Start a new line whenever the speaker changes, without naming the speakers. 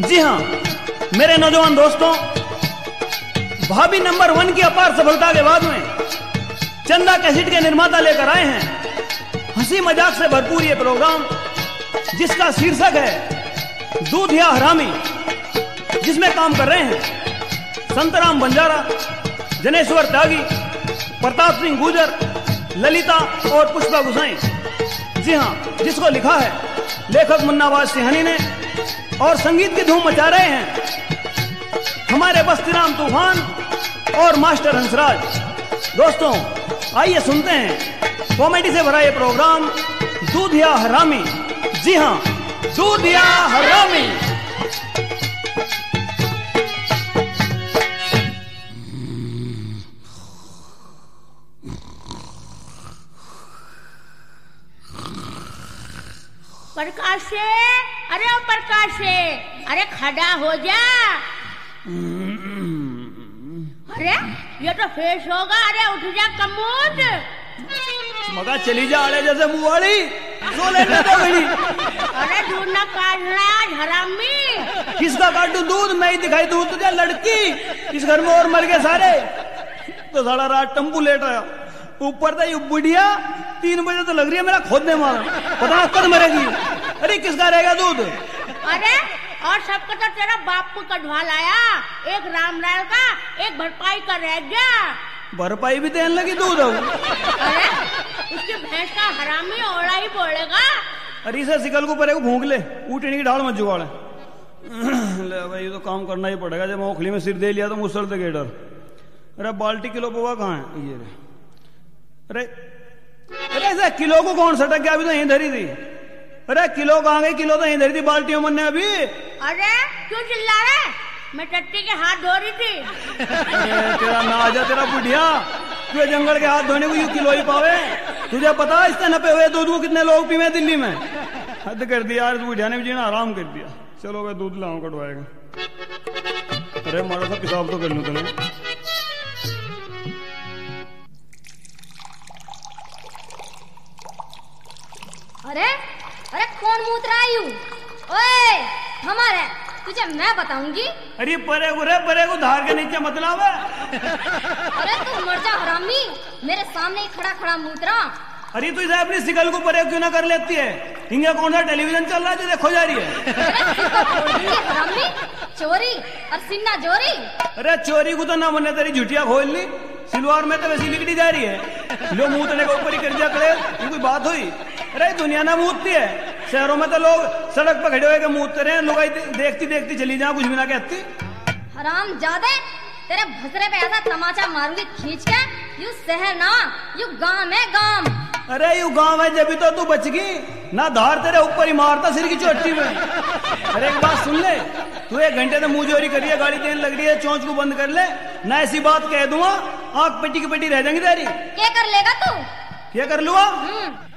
जी हाँ मेरे नौजवान दोस्तों, भाभी नंबर 1 की अपार सफलता के बाद में चंदा कैसेट के निर्माता लेकर आए हैं हंसी मजाक से भरपूर ये प्रोग्राम, जिसका शीर्षक है दूध या हरामी, जिसमें काम कर रहे हैं संतराम बंजारा, जनेश्वर त्यागी, प्रताप सिंह गुजर, ललिता और पुष्पा गुसाई। जी हाँ, जिसको लिखा है लेखक मुन्नाबाज सिंहानी ने और संगीत की धूम मचा रहे हैं हमारे बस्तीराम तूफान और मास्टर हंसराज। दोस्तों आइए सुनते हैं कॉमेडी से भरा ये प्रोग्राम दूध या हरामी। जी हाँ, दूध या हरामी।
प्रकाशे, अरे ओ प्रकाशे, अरे खड़ा हो जा। अरे ये तो फेस होगा, अरे उठ जा कमूद।
मगा चली जा आड़े जैसे मुंह वाली, सो लेने दो घड़ी।
अरे दूध ना काटना हरामी।
किसका काटू दूध? मैं ही दिखाई दूध तुझे लड़की। इस घर में और मर गए सारे, तो सारा रात टम्पू लेट आया ऊपर था। ये बुढ़िया 3 बजे तो लग रही है मेरा खोदने मार, पता ना कब मरेगी। अरे किसका रहेगा दूध?
अरे और सबका तो तेरा बापू कढ़वा लाया, एक रामलाल का, एक भरपाई का रह गया।
भरपाई भी देने लगी दूध।
अरे उसकी भैंस का हरामी ओड़ा ही बोलेगा।
अरे इसे सिकल को परे को भूख ले, ऊँटनी की ढाल मत जुगाड़े। ले भाई, ये तो काम करना ही पड़ेगा। जब ओखली में सिर दे लिया तो मुसल दे गेडर। अरे बाल्टी किलो पोवा कहाँ है? ये अरे अरे ऐसा किलो को कौन सटक गया? अभी तो यहीं धरी थी। अरे किलो कहाँ गई? किलो तो यहीं धरी थी बाल्टियों में ने अभी।
अरे क्यों चिल्ला रहे? मैं टट्टी के हाथ धो रही थी।
तेरा नाजा, तेरा बुढ़िया, तू जंगल के हाथ धोने को यू किलो ही पावे? तुझे पता है इससे नपे हुए दूध को कितने लोग पीवे दिल्ली में? हद कर दिया यार, बुढ़िया ने भी जीना आराम कर दिया। चलो भाई दूध लाऊं कटवाएगा। अरे मारा सा पेशाब तो कर लूं तूने।
अरे अरे कौन मूत रहा है? ओए हमारे, तुझे मैं बताऊंगी।
अरे परे को धार के नीचे मत लावे।
अरे तू मर जा हरामी, मेरे सामने ही खड़ा खड़ा मूत रहा।
अरे तू इसे अपनी सिकल को परे क्यों ना कर लेती है? इंगे कौन सा टेलीविजन चल रहा है जो देखो जा रही है?
हरामी, चोरी और सिन्ना जोरी।
अरे चोरी को तो ना बने, तेरी झुटिया खोल ली। सिलवार में तो वैसी लिखती जा रही है, लो मूतने के ऊपर ही कर जा करे। ये कोई बात हुई? अरे दुनिया ना मूतती है, शहरों में तो लोग सड़क पर खड़े होकर मूतते रहे, लोग देखती देखती चली जा, कुछ भी ना कहती।
हराम जादे, तेरे भसरे पे ऐसा तमाचा मारूंगी खींच के। यू शहर ना, यू गांव है गांव।
अरे यू गांव है जब तो तू बच गई ना, धार तेरे ऊपर ही मारता सिर की चोटी में। अरे एक बात सुन ले, तू 1 घंटे से मुंह चोरी करिए, गाड़ी देने लग रही है, चोंच को बंद कर ले, ना ऐसी बात कह दूंगा आंख पेटी की पेटी रह जाएंगी तेरी।
क्या कर लेगा तू?
क्या कर लूंगा?